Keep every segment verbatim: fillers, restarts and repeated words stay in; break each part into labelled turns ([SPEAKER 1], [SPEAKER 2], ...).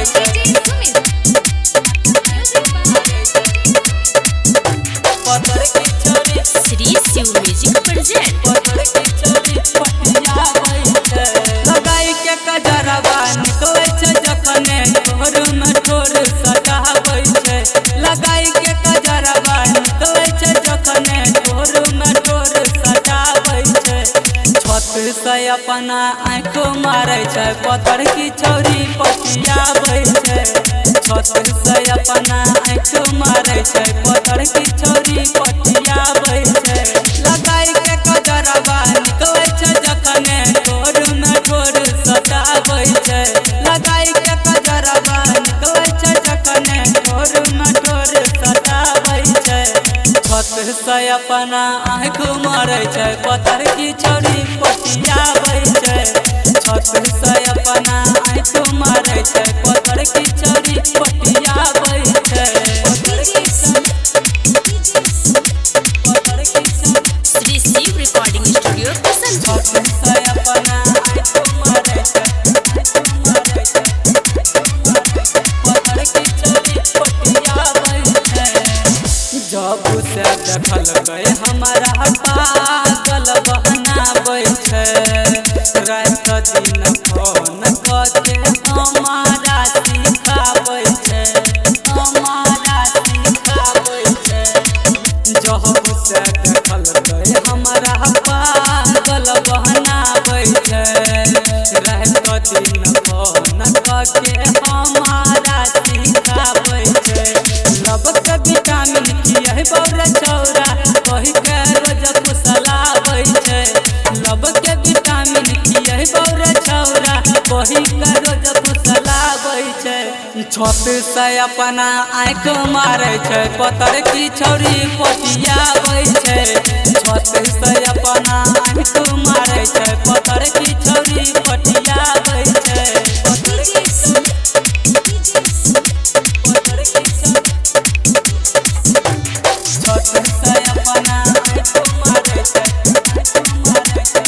[SPEAKER 1] छै पतर की छौरी
[SPEAKER 2] श्री शिव म्यूजिक प्रेजेंट
[SPEAKER 1] पतर की छौरी पटिया छै लगाई के कजरवा निकले छै जखने ठोर में ठोर सटाबै छै लगाई के कजरवा निकले छै जखने ठोर में ठोर सटाबै छै छत से अपना आँख मारे छै पतर की छौरी पटियाबै छै छत से अपना आँख मारे छै पतर की छौरी पटियाबै छै लगाई के कजरवा निकले छै जखने ठोर में ठोर सटाबै छै लगाई के कजरवा निकले छै जखने ठोर में ठोर सटाबै छै छत से अपना आँख मारे छै पतर की छौरी पटियाबै छै छत से अपना आँख मारे छै पतर की छौरी पटियाबै छै पतर की
[SPEAKER 2] श्री शिव रिकॉर्डिंग स्टूडियो पसंद
[SPEAKER 1] छत से अपना आँख मारे छै आँख मारे छै पतर की छौरी पटियाबै छै जब से देखल गए हमारा पागल बहनाबै छै रात दिन फोन करके हमारा सिखाबै छै हमारा सिखाबै छै जब से देखल गए हमारा पागल बहनाबै छै रात दिन फोन करके हमारा सिखाबै छै लब के विटामिन खियै बौरा छौरा कहि के रोज फुसलाबै छै लब के विटामिन खियै बौरा छौरा कहि के रोज फुसलाबै छै छत से अपना आँख मारे छै पतर की छौरी पटियाबै छै छत से अपना आँख मारे छै पतर की छौरी पटियाबै छै पतर की पतर की छत से अपना आँख मारे छै आँख मारे छै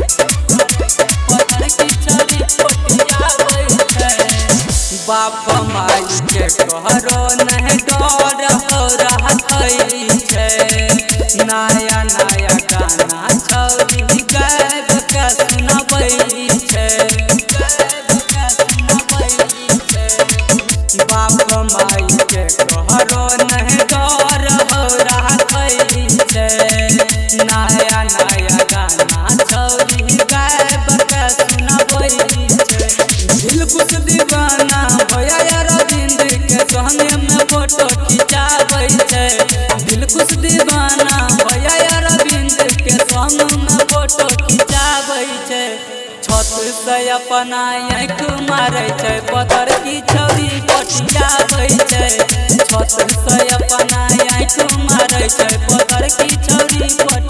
[SPEAKER 1] पतर की छौरी पटियाबै छै बाप माई के कहरो नहीं डर हो रहै छै नया नया गाना छौरी गाबि के सुनबै छै गाबि के सुनबै छै बाप माई के कहरो नहीं डर हो रहै छै नया नया गाना छौरी गाबि के सुनबै छै दिल कुछ दीवाना भैया अरविंद के संगे में फोटो खिंचाबै छै दिल कुछ दीवाना भैया अरविंद के संग में फोटो खिंचाबै छै छत से अपना आँख मारे छै पतर की छौरी पटियाबै छै छत से अपना आँख मारे छै पतर की छौरी पटियाबै